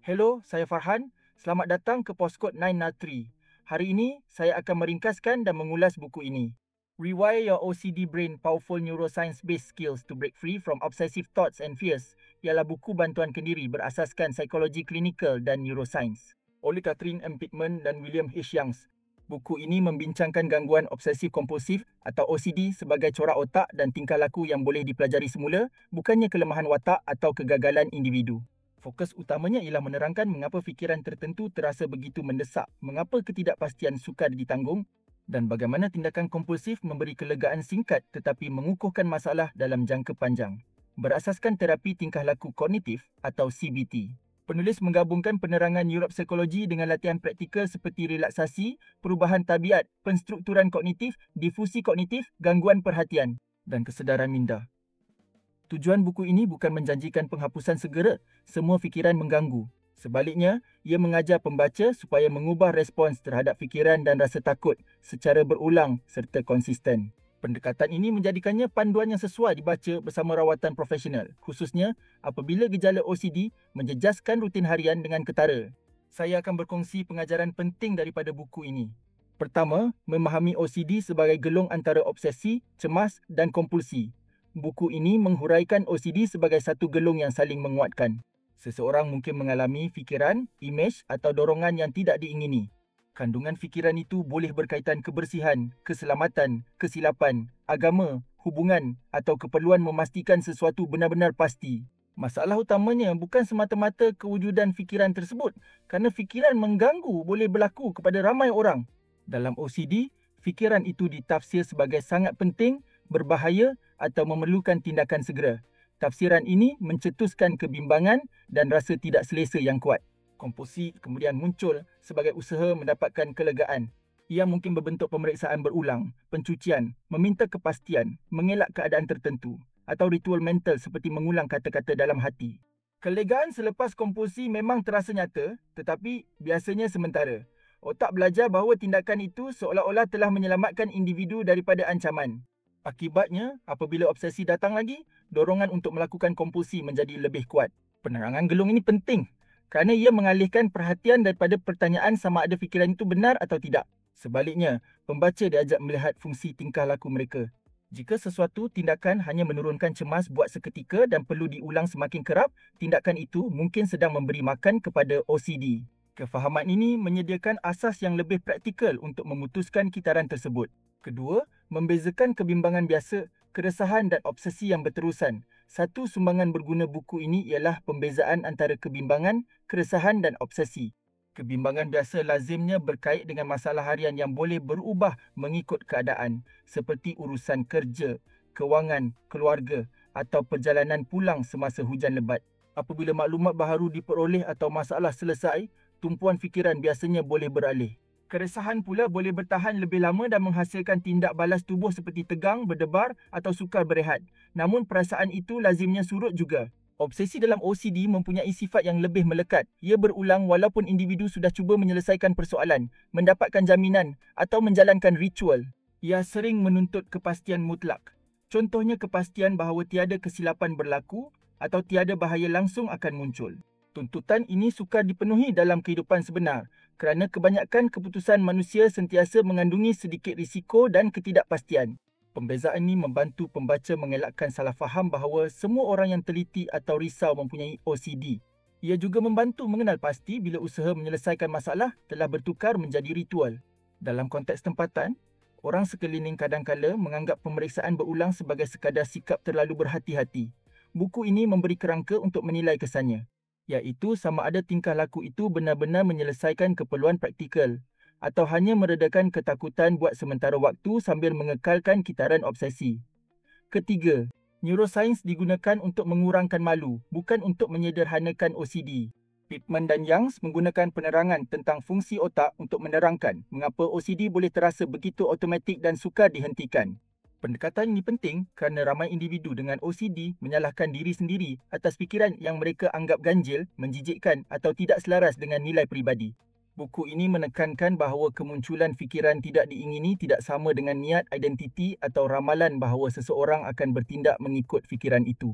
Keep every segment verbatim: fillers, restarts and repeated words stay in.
Hello, saya Farhan. Selamat datang ke Postkod sembilan nol tiga. Hari ini, saya akan meringkaskan dan mengulas buku ini. Rewire Your O C D Brain Powerful Neuroscience-Based Skills to Break Free from Obsessive Thoughts and Fears ialah buku bantuan kendiri berasaskan psikologi klinikal dan neuroscience oleh Catherine M. Pittman dan William H. Youngs. Buku ini membincangkan gangguan obsesif kompulsif atau O C D sebagai corak otak dan tingkah laku yang boleh dipelajari semula, bukannya kelemahan watak atau kegagalan individu. Fokus utamanya ialah menerangkan mengapa fikiran tertentu terasa begitu mendesak, mengapa ketidakpastian sukar ditanggung dan bagaimana tindakan kompulsif memberi kelegaan singkat tetapi mengukuhkan masalah dalam jangka panjang. Berasaskan terapi tingkah laku kognitif atau C B T. Penulis menggabungkan penerangan neuropsikologi dengan latihan praktikal seperti relaksasi, perubahan tabiat, penstrukturan kognitif, difusi kognitif, gangguan perhatian dan kesedaran minda. Tujuan buku ini bukan menjanjikan penghapusan segera semua fikiran mengganggu. Sebaliknya, ia mengajar pembaca supaya mengubah respons terhadap fikiran dan rasa takut secara berulang serta konsisten. Pendekatan ini menjadikannya panduan yang sesuai dibaca bersama rawatan profesional, khususnya apabila gejala O C D menjejaskan rutin harian dengan ketara. Saya akan berkongsi pengajaran penting daripada buku ini. Pertama, memahami O C D sebagai gelung antara obsesi, cemas dan kompulsi. Buku ini menghuraikan O C D sebagai satu gelung yang saling menguatkan. Seseorang mungkin mengalami fikiran, imej atau dorongan yang tidak diingini. Kandungan fikiran itu boleh berkaitan kebersihan, keselamatan, kesilapan, agama, hubungan atau keperluan memastikan sesuatu benar-benar pasti. Masalah utamanya bukan semata-mata kewujudan fikiran tersebut, kerana fikiran mengganggu boleh berlaku kepada ramai orang. Dalam O C D, fikiran itu ditafsir sebagai sangat penting, berbahaya atau memerlukan tindakan segera. Tafsiran ini mencetuskan kebimbangan dan rasa tidak selesa yang kuat. Kompulsi kemudian muncul sebagai usaha mendapatkan kelegaan. Ia mungkin berbentuk pemeriksaan berulang, pencucian, meminta kepastian, mengelak keadaan tertentu, atau ritual mental seperti mengulang kata-kata dalam hati. Kelegaan selepas kompulsi memang terasa nyata, tetapi biasanya sementara. Otak belajar bahawa tindakan itu seolah-olah telah menyelamatkan individu daripada ancaman. Akibatnya, apabila obsesi datang lagi, dorongan untuk melakukan kompulsi menjadi lebih kuat. Penerangan gelung ini penting kerana ia mengalihkan perhatian daripada pertanyaan sama ada fikiran itu benar atau tidak. Sebaliknya, pembaca diajak melihat fungsi tingkah laku mereka. Jika sesuatu tindakan hanya menurunkan cemas buat seketika dan perlu diulang semakin kerap, tindakan itu mungkin sedang memberi makan kepada O C D. Kefahaman ini menyediakan asas yang lebih praktikal untuk memutuskan kitaran tersebut. Kedua, membezakan kebimbangan biasa, keresahan dan obsesi yang berterusan. Satu sumbangan berguna buku ini ialah pembezaan antara kebimbangan, keresahan dan obsesi. Kebimbangan biasa lazimnya berkait dengan masalah harian yang boleh berubah mengikut keadaan, seperti urusan kerja, kewangan, keluarga atau perjalanan pulang semasa hujan lebat. Apabila maklumat baharu diperoleh atau masalah selesai, tumpuan fikiran biasanya boleh beralih. Keresahan pula boleh bertahan lebih lama dan menghasilkan tindak balas tubuh seperti tegang, berdebar atau sukar berehat. Namun perasaan itu lazimnya surut juga. Obsesi dalam O C D mempunyai sifat yang lebih melekat. Ia berulang walaupun individu sudah cuba menyelesaikan persoalan, mendapatkan jaminan atau menjalankan ritual. Ia sering menuntut kepastian mutlak. Contohnya kepastian bahawa tiada kesilapan berlaku atau tiada bahaya langsung akan muncul. Tuntutan ini sukar dipenuhi dalam kehidupan sebenar kerana kebanyakan keputusan manusia sentiasa mengandungi sedikit risiko dan ketidakpastian. Pembezaan ini membantu pembaca mengelakkan salah faham bahawa semua orang yang teliti atau risau mempunyai O C D. Ia juga membantu mengenal pasti bila usaha menyelesaikan masalah telah bertukar menjadi ritual. Dalam konteks tempatan, orang sekeliling kadang-kala menganggap pemeriksaan berulang sebagai sekadar sikap terlalu berhati-hati. Buku ini memberi kerangka untuk menilai kesannya, iaitu sama ada tingkah laku itu benar-benar menyelesaikan keperluan praktikal atau hanya meredakan ketakutan buat sementara waktu sambil mengekalkan kitaran obsesi. Ketiga, neuroscience digunakan untuk mengurangkan malu, bukan untuk menyederhanakan O C D. Pittman dan Youngs menggunakan penerangan tentang fungsi otak untuk menerangkan mengapa O C D boleh terasa begitu automatik dan sukar dihentikan. Pendekatan ini penting kerana ramai individu dengan O C D menyalahkan diri sendiri atas fikiran yang mereka anggap ganjil, menjijikkan atau tidak selaras dengan nilai peribadi. Buku ini menekankan bahawa kemunculan fikiran tidak diingini tidak sama dengan niat, identiti atau ramalan bahawa seseorang akan bertindak mengikut fikiran itu.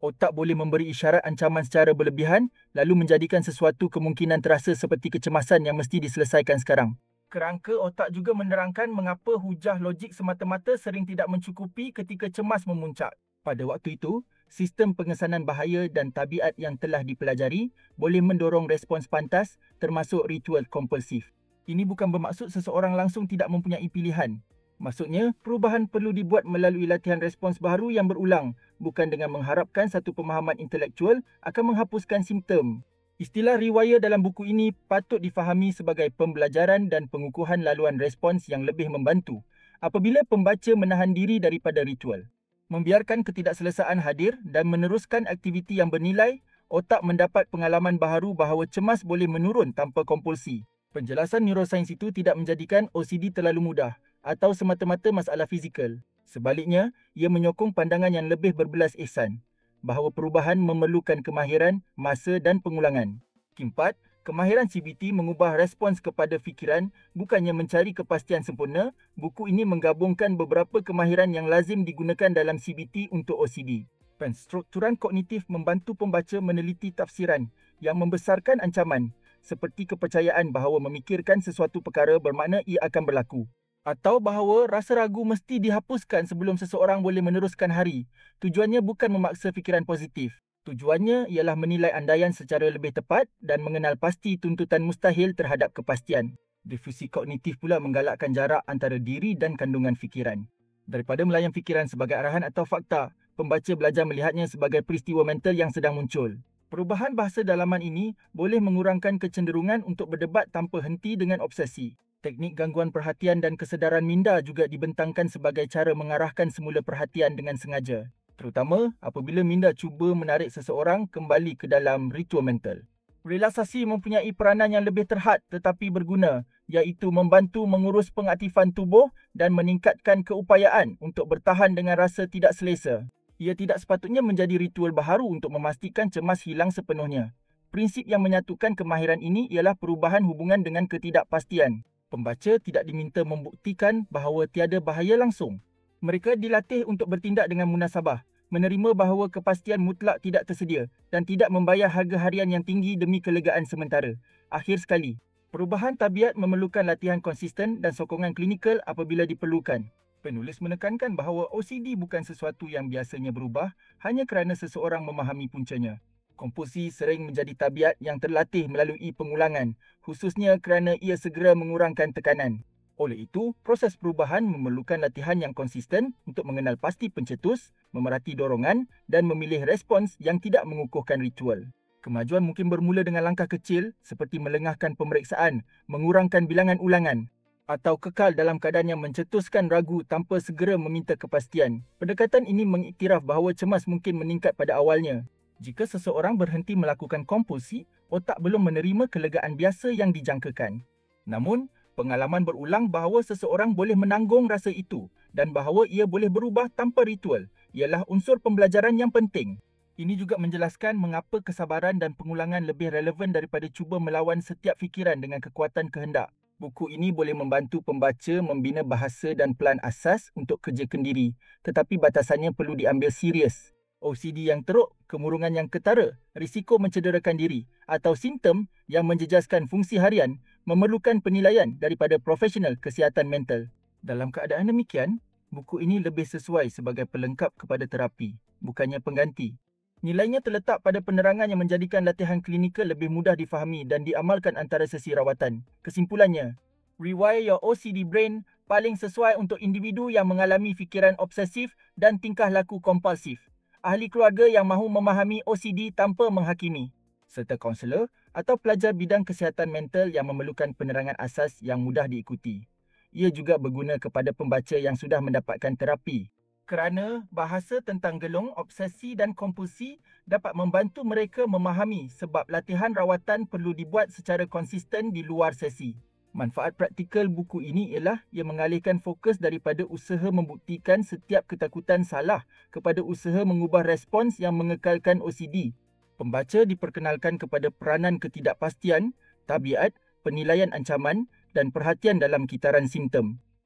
Otak boleh memberi isyarat ancaman secara berlebihan lalu menjadikan sesuatu kemungkinan terasa seperti kecemasan yang mesti diselesaikan sekarang. Kerangka otak juga menerangkan mengapa hujah logik semata-mata sering tidak mencukupi ketika cemas memuncak. Pada waktu itu, sistem pengesanan bahaya dan tabiat yang telah dipelajari boleh mendorong respons pantas termasuk ritual kompulsif. Ini bukan bermaksud seseorang langsung tidak mempunyai pilihan. Maksudnya, perubahan perlu dibuat melalui latihan respons baharu yang berulang, bukan dengan mengharapkan satu pemahaman intelektual akan menghapuskan simptom. Istilah rewire dalam buku ini patut difahami sebagai pembelajaran dan pengukuhan laluan respons yang lebih membantu apabila pembaca menahan diri daripada ritual. Membiarkan ketidakselesaan hadir dan meneruskan aktiviti yang bernilai, otak mendapat pengalaman baharu bahawa cemas boleh menurun tanpa kompulsi. Penjelasan neurosains itu tidak menjadikan O C D terlalu mudah atau semata-mata masalah fizikal. Sebaliknya, ia menyokong pandangan yang lebih berbelas ihsan, bahawa perubahan memerlukan kemahiran, masa dan pengulangan. Keempat, kemahiran C B T mengubah respons kepada fikiran bukannya mencari kepastian sempurna. Buku ini menggabungkan beberapa kemahiran yang lazim digunakan dalam C B T untuk O C D. Penstrukturan kognitif membantu pembaca meneliti tafsiran yang membesarkan ancaman, seperti kepercayaan bahawa memikirkan sesuatu perkara bermakna ia akan berlaku, atau bahawa rasa ragu mesti dihapuskan sebelum seseorang boleh meneruskan hari. Tujuannya bukan memaksa fikiran positif. Tujuannya ialah menilai andaian secara lebih tepat dan mengenal pasti tuntutan mustahil terhadap kepastian. Difusi kognitif pula menggalakkan jarak antara diri dan kandungan fikiran. Daripada melayan fikiran sebagai arahan atau fakta, pembaca belajar melihatnya sebagai peristiwa mental yang sedang muncul. Perubahan bahasa dalaman ini boleh mengurangkan kecenderungan untuk berdebat tanpa henti dengan obsesi. Teknik gangguan perhatian dan kesedaran minda juga dibentangkan sebagai cara mengarahkan semula perhatian dengan sengaja, terutama apabila minda cuba menarik seseorang kembali ke dalam ritual mental. Relaksasi mempunyai peranan yang lebih terhad tetapi berguna, iaitu membantu mengurus pengaktifan tubuh dan meningkatkan keupayaan untuk bertahan dengan rasa tidak selesa. Ia tidak sepatutnya menjadi ritual baharu untuk memastikan cemas hilang sepenuhnya. Prinsip yang menyatukan kemahiran ini ialah perubahan hubungan dengan ketidakpastian. Pembaca tidak diminta membuktikan bahawa tiada bahaya langsung. Mereka dilatih untuk bertindak dengan munasabah, menerima bahawa kepastian mutlak tidak tersedia dan tidak membayar harga harian yang tinggi demi kelegaan sementara. Akhir sekali, perubahan tabiat memerlukan latihan konsisten dan sokongan klinikal apabila diperlukan. Penulis menekankan bahawa O C D bukan sesuatu yang biasanya berubah hanya kerana seseorang memahami puncanya. Kompulsi sering menjadi tabiat yang terlatih melalui pengulangan, khususnya kerana ia segera mengurangkan tekanan. Oleh itu, proses perubahan memerlukan latihan yang konsisten untuk mengenal pasti pencetus, memerhati dorongan dan memilih respons yang tidak mengukuhkan ritual. Kemajuan mungkin bermula dengan langkah kecil seperti melengahkan pemeriksaan, mengurangkan bilangan ulangan, atau kekal dalam keadaan yang mencetuskan ragu tanpa segera meminta kepastian. Pendekatan ini mengiktiraf bahawa cemas mungkin meningkat pada awalnya. Jika seseorang berhenti melakukan kompulsi, otak belum menerima kelegaan biasa yang dijangkakan. Namun, pengalaman berulang bahawa seseorang boleh menanggung rasa itu dan bahawa ia boleh berubah tanpa ritual ialah unsur pembelajaran yang penting. Ini juga menjelaskan mengapa kesabaran dan pengulangan lebih relevan daripada cuba melawan setiap fikiran dengan kekuatan kehendak. Buku ini boleh membantu pembaca membina bahasa dan pelan asas untuk kerja kendiri, tetapi batasannya perlu diambil serius. O C D yang teruk, kemurungan yang ketara, risiko mencederakan diri atau simptom yang menjejaskan fungsi harian memerlukan penilaian daripada profesional kesihatan mental. Dalam keadaan demikian, buku ini lebih sesuai sebagai pelengkap kepada terapi, bukannya pengganti. Nilainya terletak pada penerangan yang menjadikan latihan klinikal lebih mudah difahami dan diamalkan antara sesi rawatan. Kesimpulannya, Rewire Your O C D Brain paling sesuai untuk individu yang mengalami fikiran obsesif dan tingkah laku kompulsif, ahli keluarga yang mahu memahami O C D tanpa menghakimi, serta kaunselor atau pelajar bidang kesihatan mental yang memerlukan penerangan asas yang mudah diikuti. Ia juga berguna kepada pembaca yang sudah mendapatkan terapi, kerana bahasa tentang gelong, obsesi dan kompulsi dapat membantu mereka memahami sebab latihan rawatan perlu dibuat secara konsisten di luar sesi. Manfaat praktikal buku ini ialah ia mengalihkan fokus daripada usaha membuktikan setiap ketakutan salah kepada usaha mengubah respons yang mengekalkan O C D. Pembaca diperkenalkan kepada peranan ketidakpastian, tabiat, penilaian ancaman dan perhatian dalam kitaran simptom.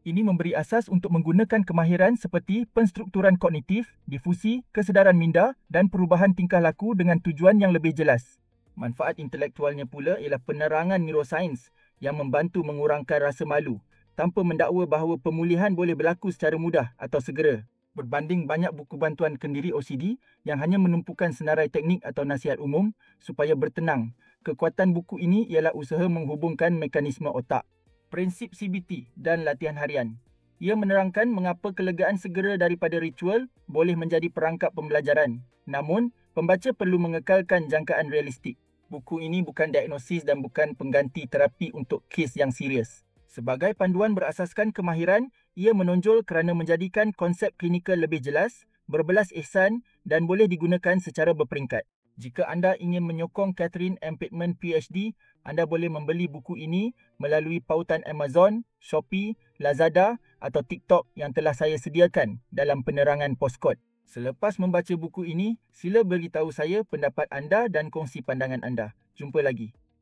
Ini memberi asas untuk menggunakan kemahiran seperti penstrukturan kognitif, difusi, kesedaran minda dan perubahan tingkah laku dengan tujuan yang lebih jelas. Manfaat intelektualnya pula ialah penerangan neurosains yang membantu mengurangkan rasa malu tanpa mendakwa bahawa pemulihan boleh berlaku secara mudah atau segera. Berbanding banyak buku bantuan kendiri O C D yang hanya menumpukan senarai teknik atau nasihat umum supaya bertenang, kekuatan buku ini ialah usaha menghubungkan mekanisme otak. Prinsip C B T dan latihan harian. Ia menerangkan mengapa kelegaan segera daripada ritual boleh menjadi perangkap pembelajaran. Namun, pembaca perlu mengekalkan jangkaan realistik. Buku ini bukan diagnosis dan bukan pengganti terapi untuk kes yang serius. Sebagai panduan berasaskan kemahiran, ia menonjol kerana menjadikan konsep klinikal lebih jelas, berbelas ihsan dan boleh digunakan secara berperingkat. Jika anda ingin menyokong Catherine M. Pittman P H D, anda boleh membeli buku ini melalui pautan Amazon, Shopee, Lazada atau TikTok yang telah saya sediakan dalam penerangan Postkod. Selepas membaca buku ini, sila beritahu saya pendapat anda dan kongsi pandangan anda. Jumpa lagi.